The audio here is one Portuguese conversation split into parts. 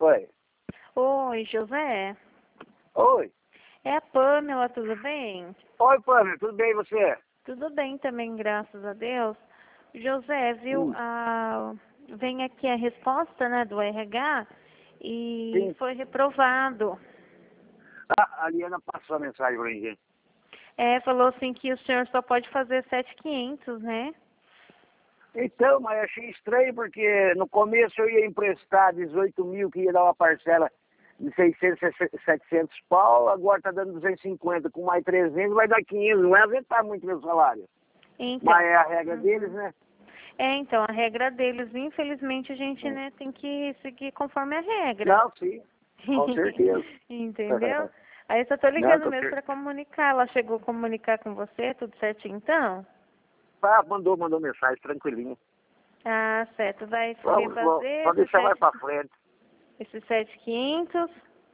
Oi. Oi, José. Oi. É a Pamela, tudo bem? Oi, Pâmela, tudo bem e você? Tudo bem também, graças a Deus. José, viu? Vem aqui a resposta, né, do RH e Sim. foi reprovado. A Liana passou a mensagem pra mim. Falou assim que o senhor só pode fazer 7.500, né? Então, mas achei estranho porque no começo eu ia emprestar 18 mil, que ia dar uma parcela de 600, 700 pau, agora tá dando 250, com mais 300 vai dar 500, não vai aumentar muito meu salário. Então, Mas é a regra deles, né? então, a regra deles, infelizmente, a gente, né, tem que seguir conforme a regra. Não, sim, com certeza. Entendeu? Aí eu só tô Não, ligando mesmo para comunicar. Ela chegou a comunicar com você, tudo certinho então? mandou mensagem, tranquilinho. Ah, certo. Vai Vamos refazer deixar mais pra frente. esses 7.500.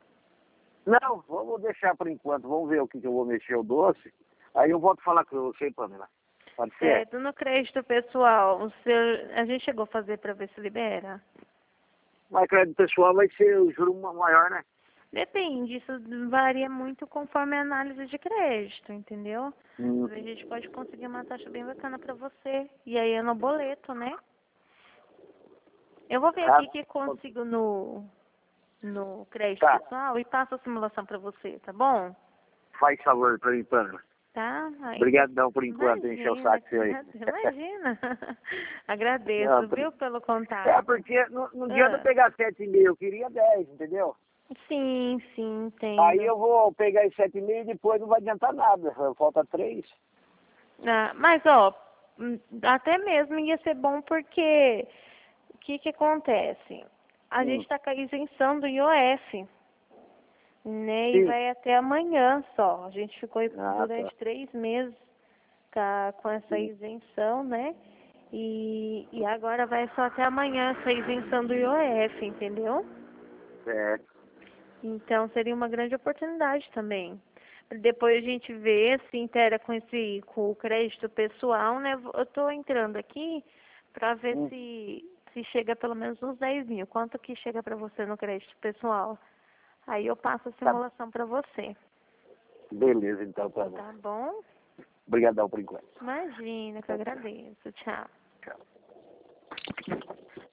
Não, vamos deixar por enquanto, vamos ver o que eu vou mexer o doce. Aí eu volto a falar com você, Pamela. Pode ser? Certo. No crédito pessoal, a gente chegou a fazer para ver se libera? Mas crédito pessoal vai ser o juro maior, né? Depende, isso varia muito conforme a análise de crédito, entendeu? Hum. Às vezes a gente pode conseguir uma taxa bem bacana para você. E aí é no boleto, né? Eu vou ver aqui que consigo no crédito Tá. pessoal e passo a simulação para você, tá bom? Faz favor pra mim, Pamela. Tá? Aí, Obrigadão por enquanto, encher o saco seu aí. Imagina. Agradeço, Não, viu, pelo contato. porque não adianta pegar 7,5, eu queria 10, entendeu? Sim, Aí entendo. eu vou pegar esse 7,5 e depois não vai adiantar nada, falta 3. Mas, ó, até mesmo ia ser bom porque o que acontece? A gente está com a isenção do IOF, né? E Sim. vai até amanhã só. A gente ficou durante Tá. 3 meses com essa isenção, né? E agora vai só até amanhã essa isenção do IOF, entendeu? Certo. Então seria uma grande oportunidade também. Depois a gente vê se inteira com o crédito pessoal, né? Eu estou entrando aqui para ver se chega pelo menos uns 10 mil. Quanto que chega para você no crédito pessoal? Aí eu passo a simulação para você. Beleza, então, Pamela. Tá bom? Obrigadão por enquanto. Imagina, que eu agradeço. Tchau. Tchau.